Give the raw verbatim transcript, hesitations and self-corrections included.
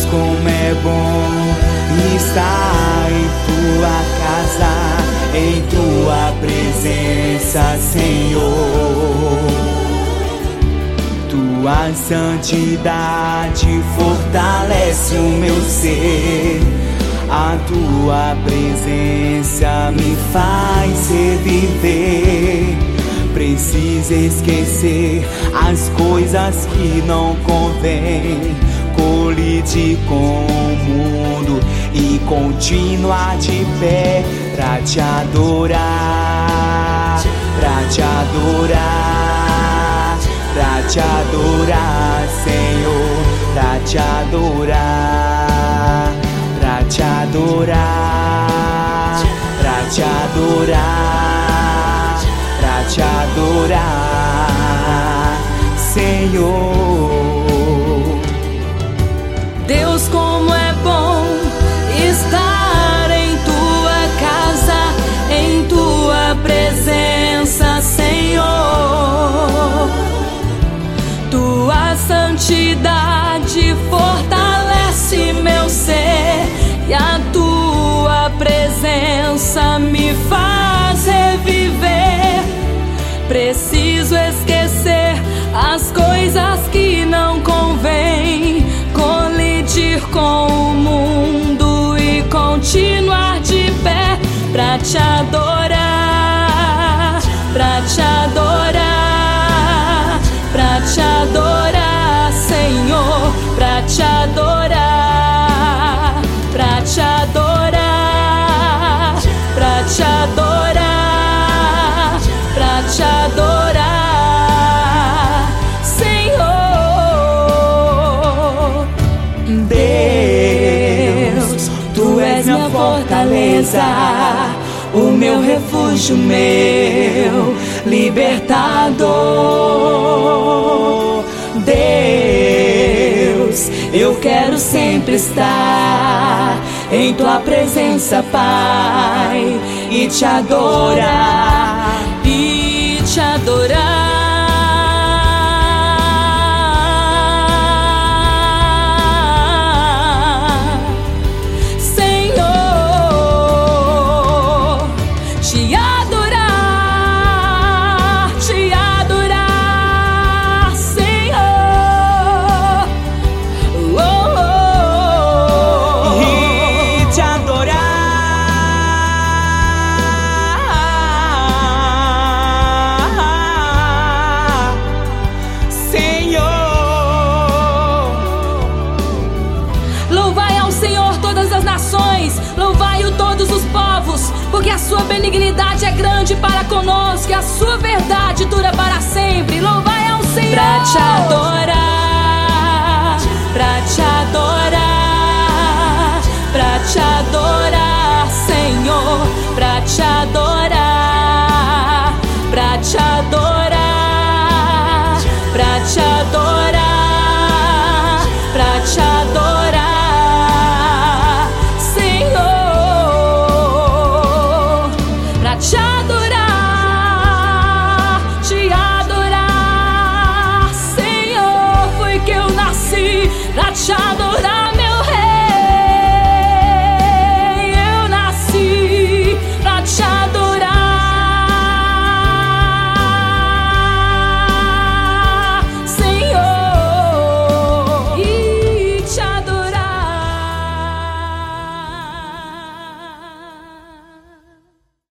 como é bom estar em tua casa, em tua presença, Senhor. Tua santidade fortalece o meu ser, a tua presença me faz reviver. Preciso esquecer as coisas que não convêm, colidir com o mundo e continuar de pé pra te adorar, pra te adorar, pra te adorar, Senhor, pra te adorar, pra te adorar, pra te adorar, pra te adorar, Senhor. Deus, como é bom estar em tua casa, em tua presença, Senhor. Tua santidade fortalece meu ser e a tua presença me faz reviver. Preciso esquecer as coisas que não convêm, colidir com o mundo e continuar de pé pra te adorar, pra te adorar, pra te adorar, Senhor, pra te adorar, pra te adorar, pra te adorar, pra te adorar, Senhor. Deus, tu és minha fortaleza, o meu refúgio, meu libertador. Deus, eu quero sempre estar em tua presença, Pai, e te adorar, e te adorar. Louvai-o todos os povos, porque a sua benignidade é grande para conosco e a sua verdade dura para sempre. Louvai ao Senhor. Pra te adorar.